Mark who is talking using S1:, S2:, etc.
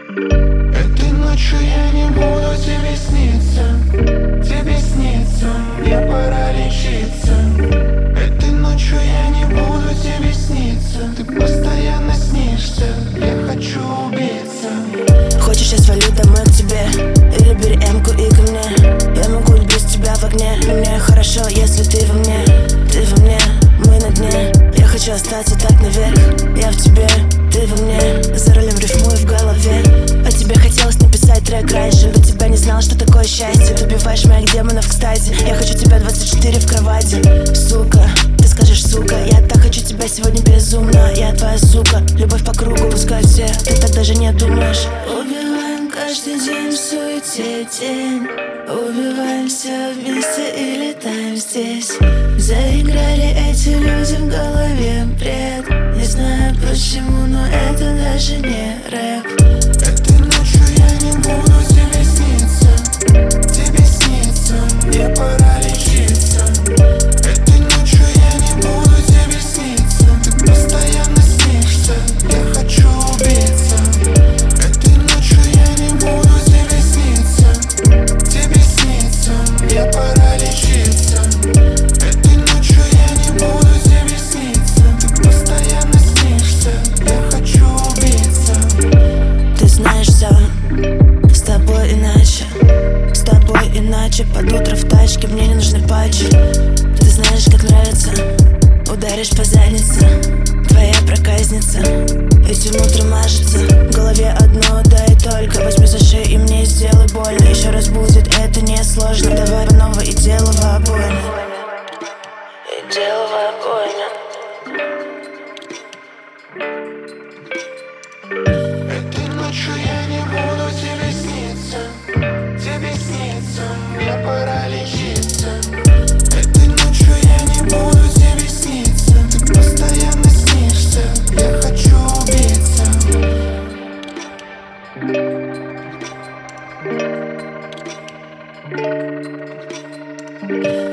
S1: Этой ночью я не буду тебе сниться. Тебе снится, мне пора лечиться. Этой ночью я не буду тебе сниться. Ты постоянно снишься, я хочу убиться.
S2: Хочешь, я свалю домой к тебе? Или бери М-ку и ко мне? Я могу без тебя в огне, но мне хорошо, если ты во мне. Ты во мне, мы на дне. Я хочу остаться так наверх. Я в тебе, ты во мне. За рулем рифмую в голове. А тебе хотелось написать трек раньше, до тебя не знал, что такое счастье. Ты убиваешь моих демонов, кстати. Я хочу тебя 24 в кровати. Сука, ты скажешь, сука. Я так хочу тебя сегодня безумно. Я твоя сука, любовь по кругу пускай все. Ты так даже не думаешь. Убиваем каждый день в суете день. Убиваемся вместе и летаем здесь. Заиграли эти люди в голове бред. Не знаю почему, но это даже не рэп.
S1: Этой ночью я не буду тебе сниться. Тебе снится, мне пора лечиться. Этой ночью я не буду тебе сниться. Ты постоянно снишься, я хочу убиться. Этой ночью я не буду тебе сниться. Тебе снится, мне пора лечиться. Этой ночью я не буду тебе сниться. Ты постоянно снишься, я хочу убиться.
S2: Ты знаешь все, с тобой иначе. С тобой иначе, под утро в тачке мне не нужны патчи. Ты знаешь, как нравится, ударишь по заднице. Твоя проказница, этим утром мажется. В голове одно, да и только. Возьми за шею и мне сделай больно. Еще раз будет, это не сложно. Давай по новой и дело в обойне. И дело в обойне.
S1: Этой ночью я не буду тебе сниться. Тебе снится, мне пора лечиться. Этой ночью я не буду тебе сниться. Ты постоянно снишься, я хочу убиться.